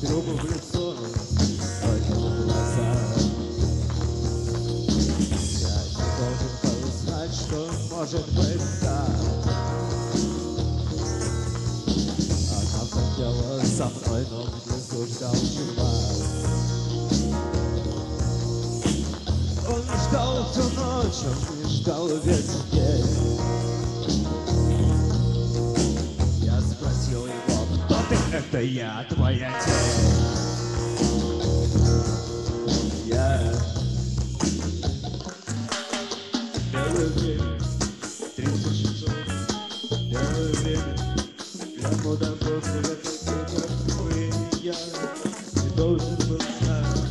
другу в лицо, только в глаза. Я не должен был знать, что может быть так. Она хотела со мной, но внизу ждал чувак. Он ждал всю ночь, он не ждал весь день. Я спросил его: кто ты? Это я, твоя тень. Я белое время, 30 часов, белое время для мудаков, для таких, как вы и я. Не должен был знать.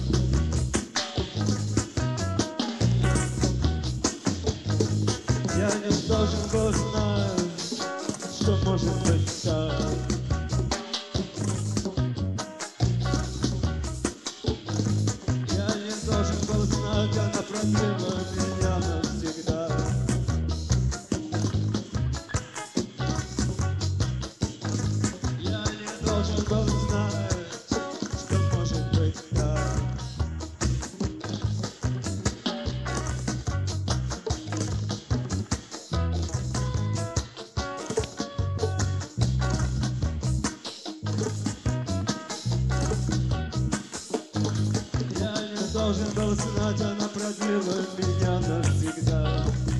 Я не должен был знать, что может быть так. Я не должен был знать, она продлила меня навсегда. Я не должен был знать, что может быть так. Я не должен был знать, она продлила меня навсегда.